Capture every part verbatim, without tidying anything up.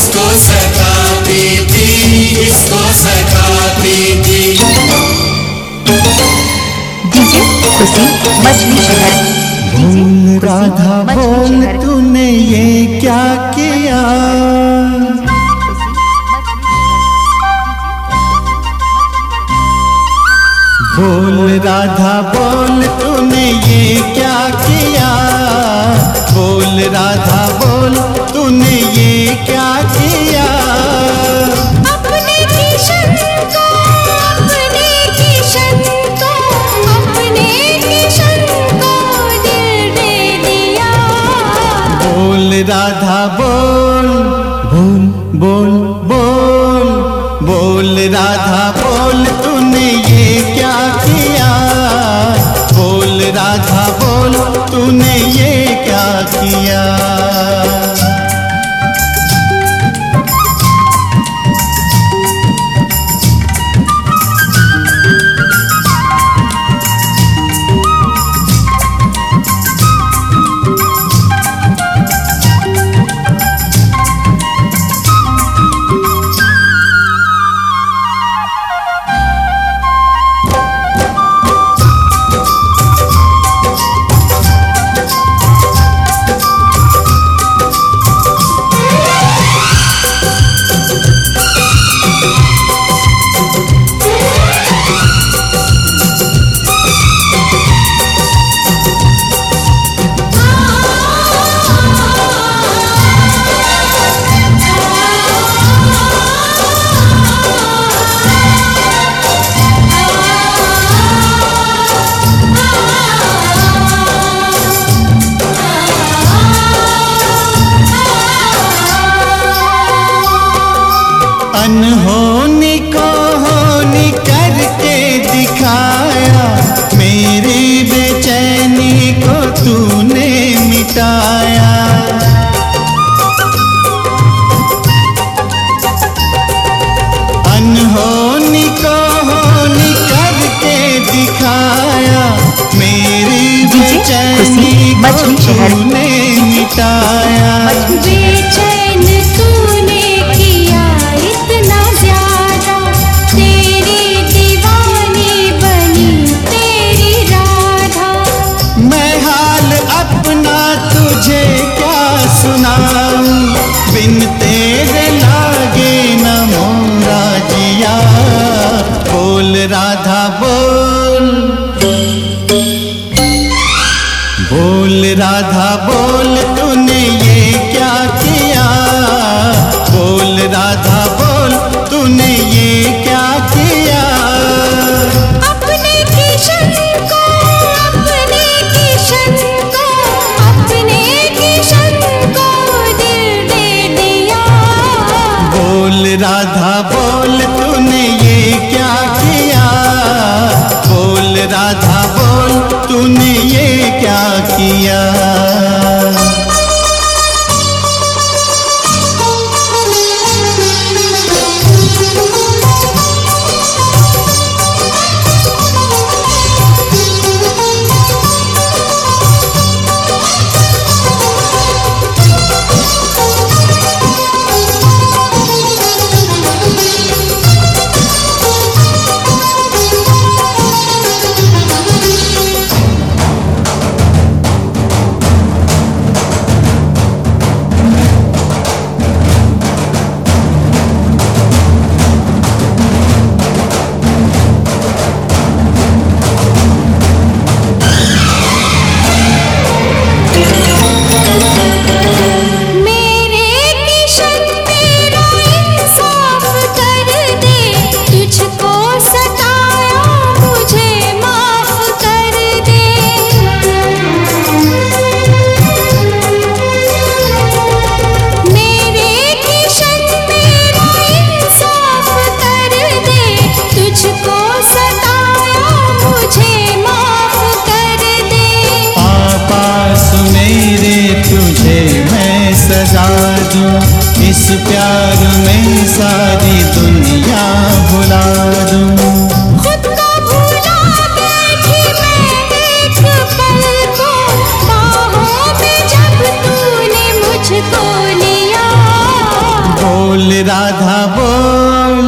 किसको सताती थी, किसको सताती थी। डीजे खुशी मछली शहर। बोल राधा बोल तूने ये क्या किया। बोल राधा बोल तूने ये क्या किया। बोल राधा बोल तूने ये क्या किया। अपने किशन को, अपने किशन को, अपने किशन को दिल दे दिया। बोल राधा बोल बोल बोल बोल बोल राधा बोल तूने ये क्या किया। बोल राधा बोल तूने ये क्या किया। अनहोनी को होनी करके दिखाया। मेरी बेचैनी को तूने मिटाया। अनहोनी को होनी करके दिखाया। मेरी बेचैनी को तूने मिटाया। बेचैन तूने किया इतना ज्यादा, तेरी दीवानी बनी तेरी राधा। मैं हाल अपना तुझे क्या सुनाऊं। बिन तेरे लागे न मोरा जिया। बोल राधा बोल बोल राधा बोल तूने ये क्या किया। बोल राधा बोल तूने ये क्या किया। अपने किशन को, अपने किशन को, अपने किशन को दिल दे दिया। बोल राधा बोल तूने ये क्या किया। बोल राधा बोल तूने ये क्या किया। सजा दूं, इस प्यार में सारी दुनिया भुला दूं। खुद को भुला बैठी मैं एक पल को, बाहों में जब तूने मुझको लिया। बोल राधा बोल,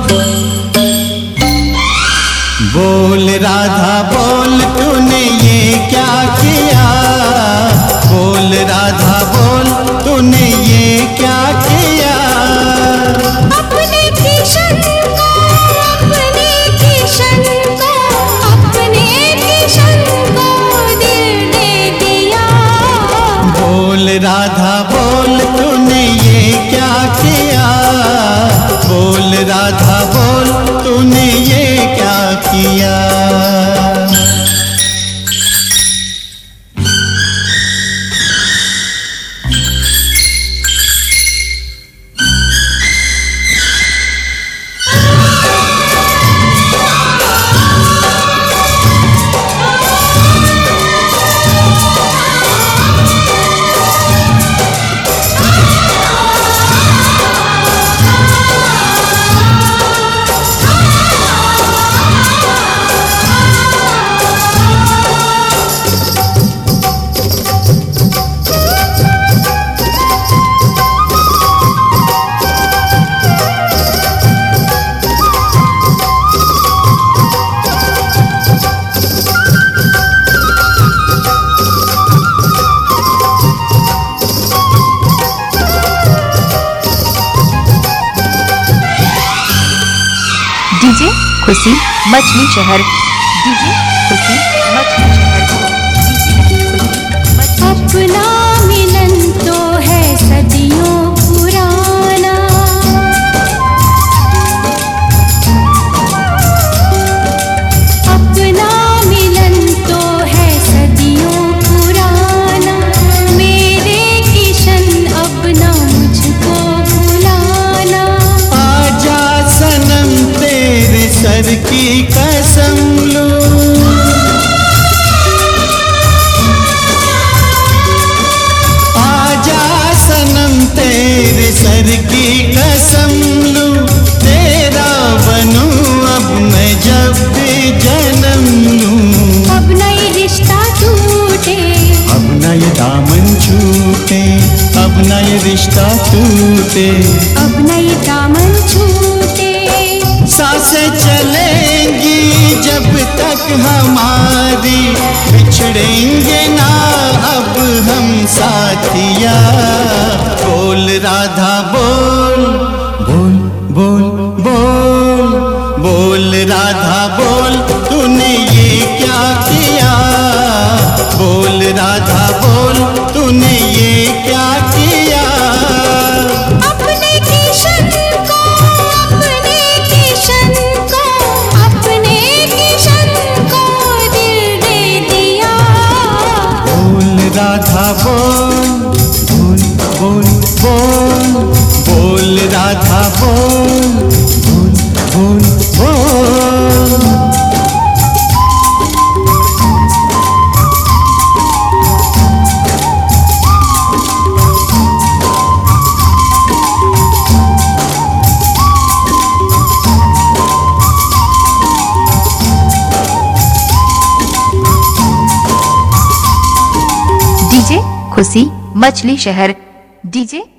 बोल राधा बोल तूने ये क्या किया, बोल राधा बोल तूने ये क्या किया। अपने किशन को, अपने किशन को, अपने किशन को दिल दे दिया। बोल राधा बोल तूने ये क्या किया, बोल राधा बोल तूने ये क्या किया। डीजे खुशी मछली शहर, डीजे खुशी मछली शहर, डीजे खुशी मछली। अपना मिलन तो है सदियों पुराना, अपना मिलन तो है सदियों पुराना। मेरे किशन अपना मुझको भुलाना। आजा सनम तेरे सर की कसम लूं, आजा सनम तेरे सर की कसम लूं। तेरा बनूं अब मैं जब भी जन्म लूं। अब नई रिश्ता टूटे, अब न ये दामन छूटे, अब न ये रिश्ता टूटे। अब नई दामन छूटे। सांसें चलेंगी जब तक हमारी, बिछड़ेंगे ना अब हम साथिया। बोल राधा बोल, बोल बोल बोल, बोल राधा बोल तूने ये क्या किया, बोल राधा बोल तूने ये क्या किया। अपने किशन को, अपने किशन को, अपने किशन को दिल दे दिया। बोल राधा बोल, बोल बोल बोल, बोल राधा बोल, बोल बोल बोल। डीजे खुशी मछली शहर, डीजे